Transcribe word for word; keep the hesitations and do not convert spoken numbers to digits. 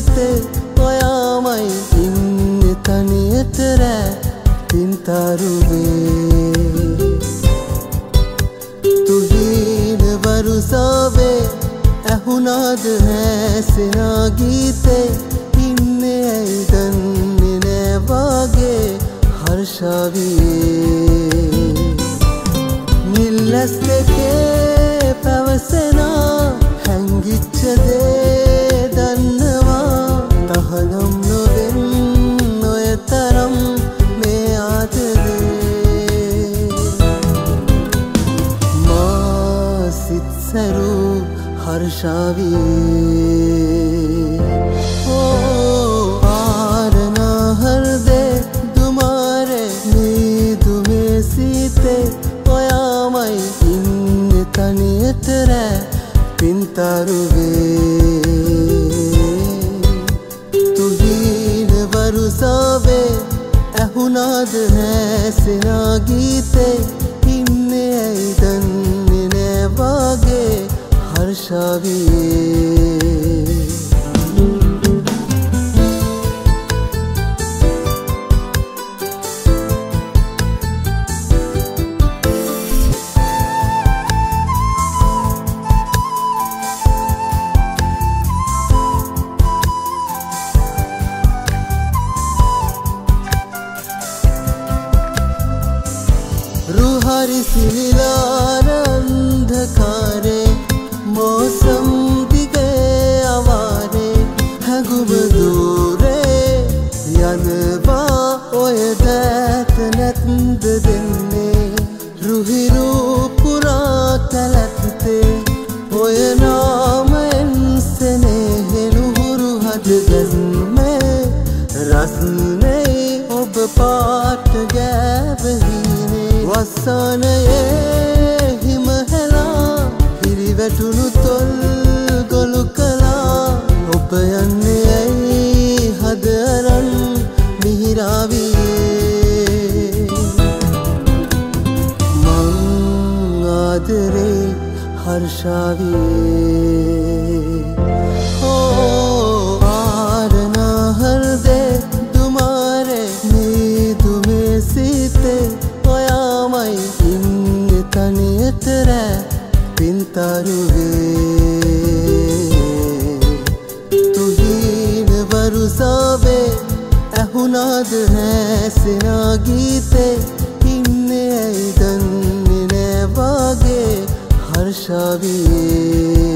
සීතේ ඔයාමයි ඉන්නේ තනියට රෑ පින්තරුවේ තුහින වරුසාවේ ඇහුණාද හැසෙනා ගීතේ ඉන්නේ ඇයි දන්නේ නෑ වාගේ හර්ෂාවියේ නිල්ලස් දෙකේ පැවසෙනා හැංගිච්ච දේ දන්නවා තහනම් නොවෙන් ඔය තරම් මේ ආදරේ මා සිත් සැරූ हर्षाविये ओ आरना हृदय तुम्हारे नींद में सीते ओयामई इन्ने तनियत रह पिंतरुवे तुहीन वरुसावे ඇහුණාද හැසෙනා ගීතේ ඉන්නේ ඇයි දන්නේ නෑ වාගේ हर्षाविये रूहारी सिलिलार अंधकारे मौसम दिगे आवारे हगुम दूरे यनवा ओय दैत नतंद दिने रूही रूपुरा तलकते ओय नाम इंसने नुहुरु हद गज़मे रसने ob पाट गैबहीने वसनये हिमहला හිරිවැටුණු තොල් ගොළු කලා ඔබ යන්නේ ඇයි හද අරන් මිහිරාවියේ මං ආදරේ हर्षाविये ओ आरना हृदय तुम्हारे नींद में सीते ඔයාමයි ඉන්නේ තනියට රෑ පින්තරුවේ තුහින වරුසාවේ ඇහුණාද හැසෙනා ගීතේ ඉන්නේ ඇයි දන්නේ නෑ වාගේ හර්ෂාවියේ